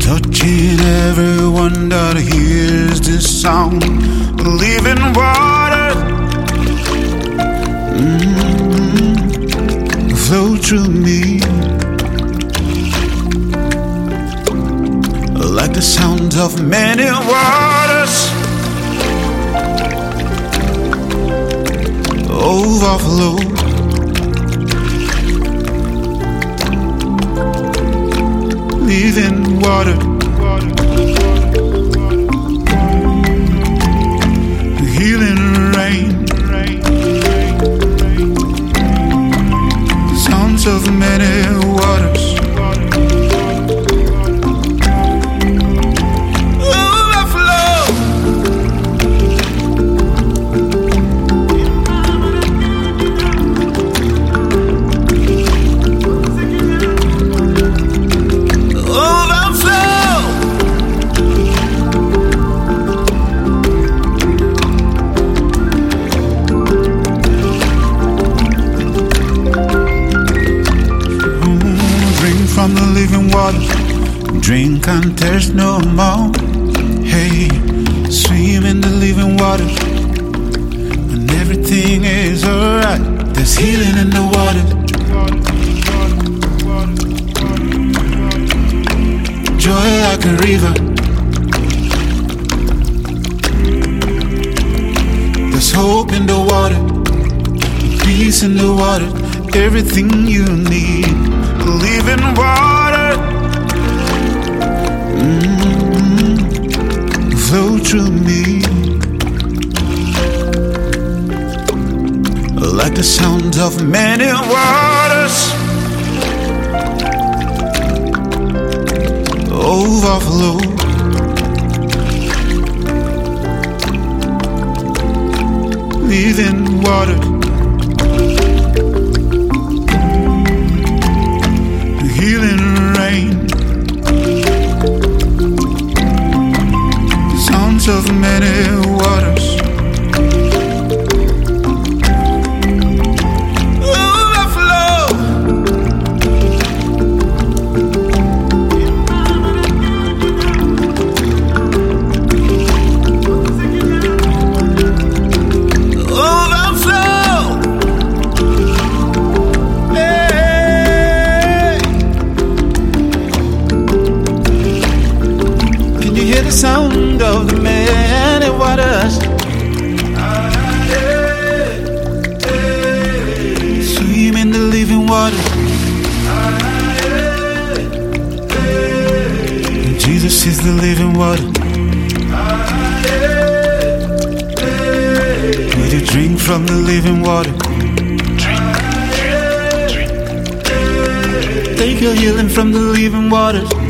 touching everyone that hears this sound. Living water, flow through me like the sounds of many waters. Overflow, living water, healing rain, sounds of many waters. From the living water, drink and thirst no more. Hey, swim in the living water, and everything is alright. There's healing in the water, joy like a river. There's hope in the water, peace in the water, everything you need. Living water, flow through me like the sounds of many waters. Overflow, living water, healing rain, sounds of many waters. Overflow, the sound of the many waters. Swim in the living water. Jesus is the living water. Will you drink from the living water? Take your healing from the living waters.